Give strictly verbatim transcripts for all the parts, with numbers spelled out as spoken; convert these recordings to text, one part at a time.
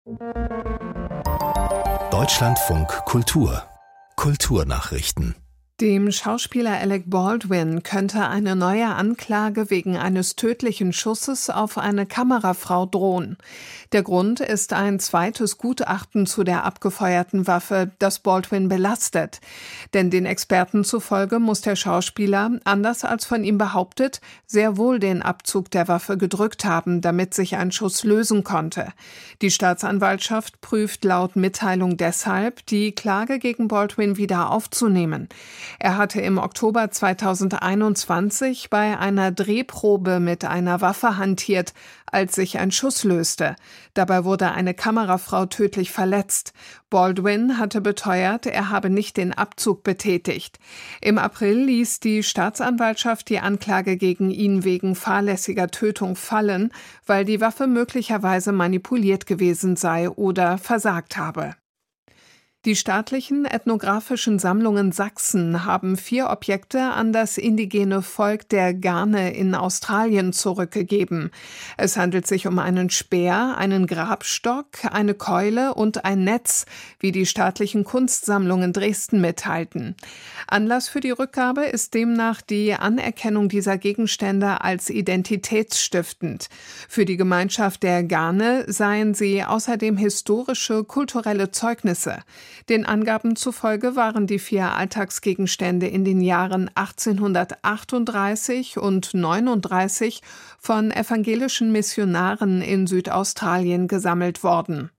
Deutschlandfunk Kultur Kulturnachrichten. Dem Schauspieler Alec Baldwin könnte eine neue Anklage wegen eines tödlichen Schusses auf eine Kamerafrau drohen. Der Grund ist ein zweites Gutachten zu der abgefeuerten Waffe, das Baldwin belastet. Denn den Experten zufolge muss der Schauspieler, anders als von ihm behauptet, sehr wohl den Abzug der Waffe gedrückt haben, damit sich ein Schuss lösen konnte. Die Staatsanwaltschaft prüft laut Mitteilung deshalb, die Klage gegen Baldwin wieder aufzunehmen. Er hatte im Oktober zweitausendeinundzwanzig bei einer Drehprobe mit einer Waffe hantiert, als sich ein Schuss löste. Dabei wurde eine Kamerafrau tödlich verletzt. Baldwin hatte beteuert, er habe nicht den Abzug betätigt. Im April ließ die Staatsanwaltschaft die Anklage gegen ihn wegen fahrlässiger Tötung fallen, weil die Waffe möglicherweise manipuliert gewesen sei oder versagt habe. Die staatlichen ethnografischen Sammlungen Sachsen haben vier Objekte an das indigene Volk der Kaurna in Australien zurückgegeben. Es handelt sich um einen Speer, einen Grabstock, eine Keule und ein Netz, wie die staatlichen Kunstsammlungen Dresden mitteilten. Anlass für die Rückgabe ist demnach die Anerkennung dieser Gegenstände als identitätsstiftend. Für die Gemeinschaft der Kaurna seien sie außerdem historische, kulturelle Zeugnisse. Den Angaben zufolge waren die vier Alltagsgegenstände in den Jahren achtzehnhundertachtunddreißig und neununddreißig von evangelischen Missionaren in Südaustralien gesammelt worden.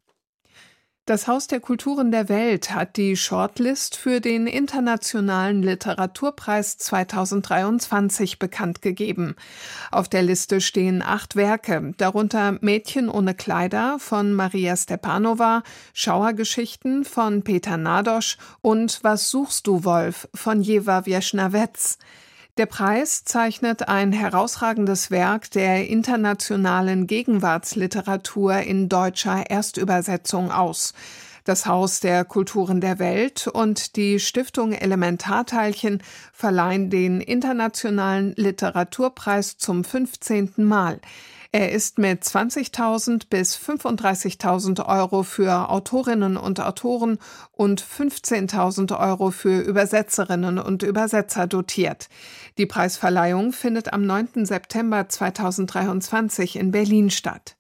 Das Haus der Kulturen der Welt hat die Shortlist für den Internationalen Literaturpreis zweitausenddreiundzwanzig bekannt gegeben. Auf der Liste stehen acht Werke, darunter Mädchen ohne Kleider von Maria Stepanova, Schauergeschichten von Peter Nadosch und Was suchst du, Wolf von Jewa Wieschnawetz. Der Preis zeichnet ein herausragendes Werk der internationalen Gegenwartsliteratur in deutscher Erstübersetzung aus. Das Haus der Kulturen der Welt und die Stiftung Elementarteilchen verleihen den Internationalen Literaturpreis zum fünfzehnten Mal. Er ist mit zwanzigtausend bis fünfunddreißigtausend Euro für Autorinnen und Autoren und fünfzehntausend Euro für Übersetzerinnen und Übersetzer dotiert. Die Preisverleihung findet am neunten September zweitausenddreiundzwanzig in Berlin statt.